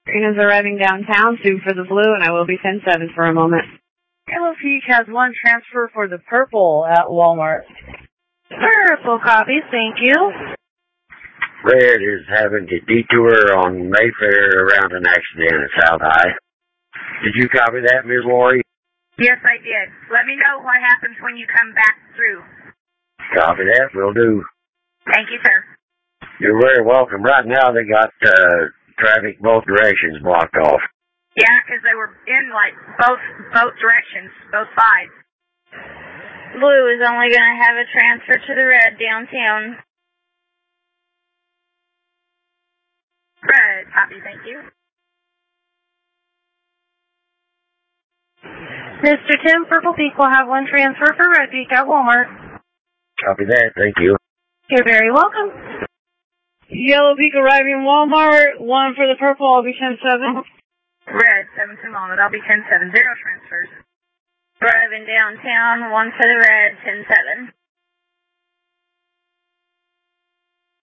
Green is arriving downtown, Sue for the blue, and I will be 10-7 for a moment. Yellow Peak has one transfer for the purple at Walmart. Purple copies, thank you. Red is having a detour on Mayfair around an accident at South High. Did you copy that, Ms. Lori? Yes, I did. Let me know what happens when you come back through. Copy that, will do. Thank you, sir. You're very welcome. Right now they got traffic both directions blocked off. Yeah, because they were in, like, both directions, both sides. Blue is only going to have a transfer to the red downtown. Red, copy, thank you. Mr. Tim, Purple Peak will have one transfer for Red Peak at Walmart. Copy that, thank you. You're very welcome. Yellow Peak arriving Walmart, one for the purple, I'll be 10-7. Red, 7 to Walmart, I'll be 10-7, 0 transfers. Driving downtown, one for the red, 10-7.